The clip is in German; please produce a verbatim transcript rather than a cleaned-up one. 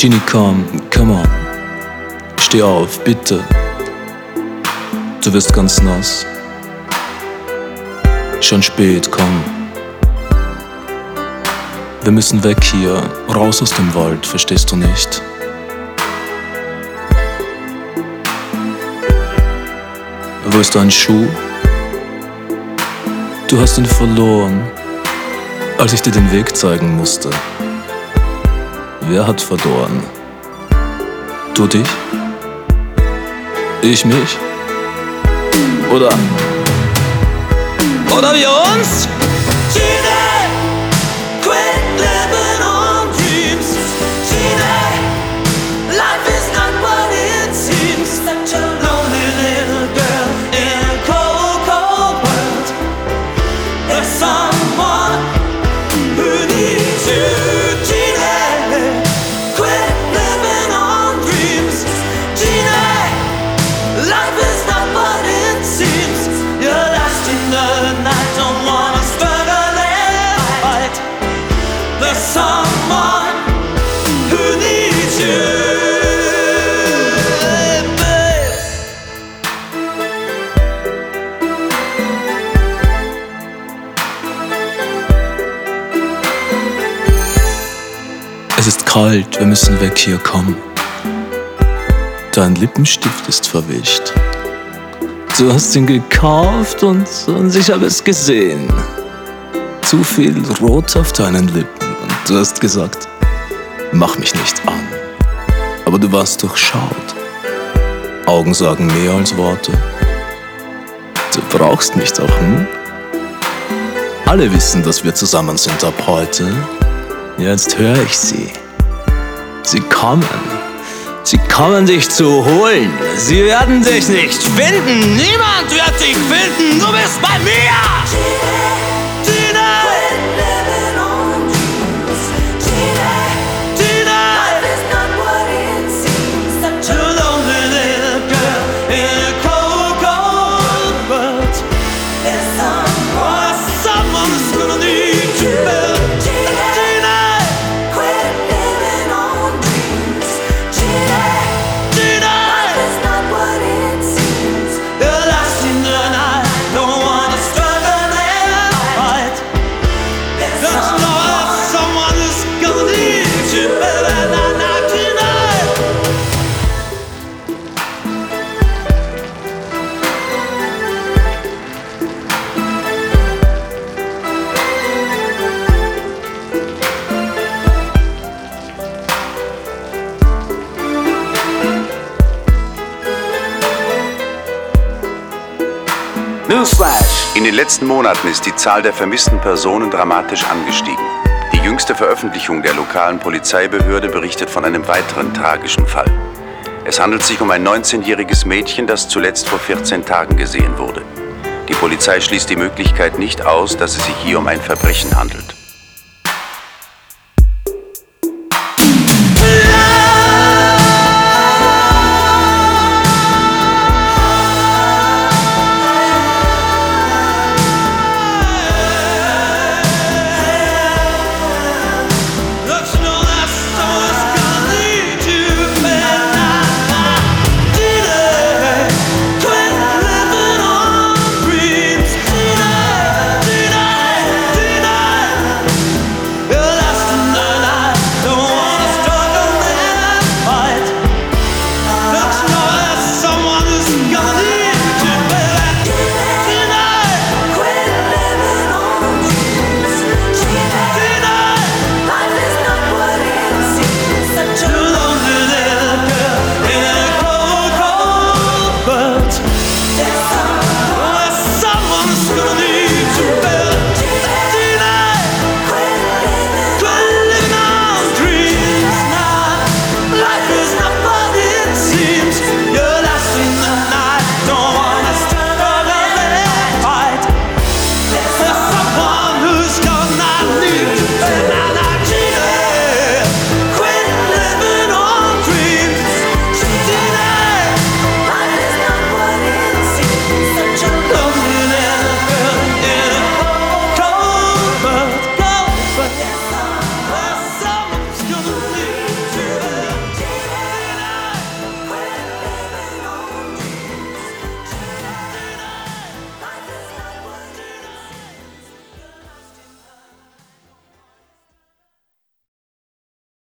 Genie, komm, come on. Steh auf, bitte. Du wirst ganz nass. Schon spät, komm. Wir müssen weg hier, raus aus dem Wald, verstehst du nicht? Wo ist dein Schuh? Du hast ihn verloren, als ich dir den Weg zeigen musste. Wer hat verloren? Du dich? Ich mich? Oder? Oder wir uns? Es ist kalt, wir müssen weg hier, komm. Dein Lippenstift ist verwischt. Du hast ihn gekauft und, und ich habe es gesehen. Zu viel Rot auf deinen Lippen und du hast gesagt, mach mich nicht an. Aber du warst durchschaut. Augen sagen mehr als Worte. Du brauchst mich doch, hm? Alle wissen, dass wir zusammen sind ab heute. Jetzt höre ich sie. Sie kommen. Sie kommen dich zu holen. Sie werden dich nicht finden. Niemand wird dich finden. Du bist bei mir. Newsflash! In den letzten Monaten ist die Zahl der vermissten Personen dramatisch angestiegen. Die jüngste Veröffentlichung der lokalen Polizeibehörde berichtet von einem weiteren tragischen Fall. Es handelt sich um ein neunzehnjähriges Mädchen, das zuletzt vor vierzehn Tagen gesehen wurde. Die Polizei schließt die Möglichkeit nicht aus, dass es sich hier um ein Verbrechen handelt.